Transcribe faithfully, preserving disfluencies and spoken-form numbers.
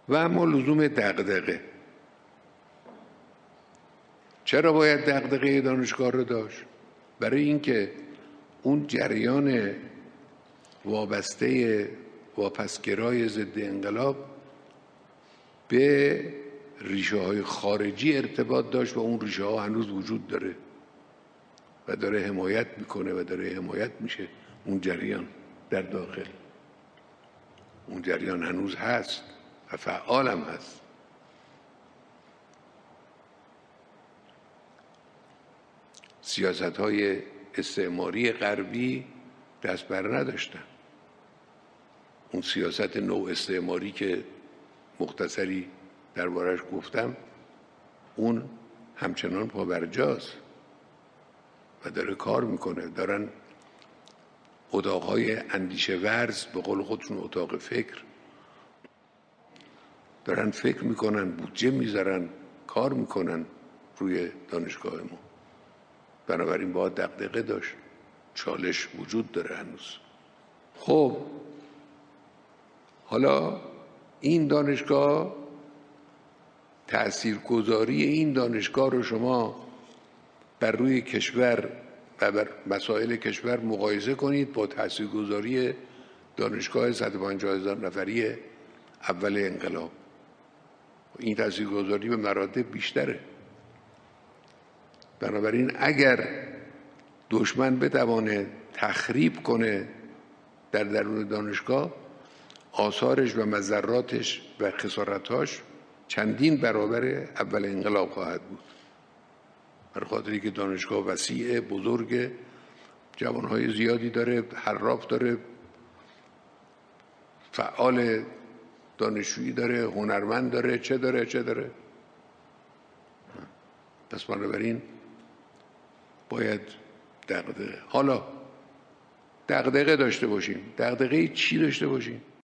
و اما لزوم دغدغه. چرا باید دغدغه دانشگاه رو داشت؟ برای اینکه اون جریان وابسته واپسگرای ضد انقلاب به ریشه های خارجی ارتباط داشت و اون ریشه ها هنوز وجود داره و داره حمایت میکنه و داره حمایت میشه. اون جریان در داخل، اون جریان هنوز هست و فعال هم هست. سیاست های استعماری غربی دست بر نداشتن. اون سیاست نو استعماری که مختصری دربارش گفتم، اون همچنان پابرجاست و داره کار میکنه. دارن اتاقهای اندیشه ورز، به قول خودشون اتاق فکر، دارن فکر میکنن، بودجه میذارن، کار میکنن روی دانشگاه ما. بنابراین باید دغدغه داشت. چالش وجود داره هنوز. خب حالا این دانشگاه، تاثیرگذاری این دانشگاه رو شما بر روی کشور و بر مسائل کشور مقایسه کنید با تاثیرگذاری دانشگاه صد و پنجاه هزار نفری اول انقلاب. این تاثیرگذاری به مراتب بیشتره. بنابراین اگر دشمن بتوانه تخریب کنه در درون دانشگاه، آثارش و مضراتش و خسارتاش چندین برابر اول انقلاب خواهد بود. بر خاطری که دانشگاه وسیع، بزرگ، جوانهای زیادی داره، حراف داره، فعال دانشجویی داره، هنرمند داره، چه داره چه داره. پس بنابراین باید دغدغه. حالا دغدغه داشته باشیم. دغدغه چی داشته باشیم؟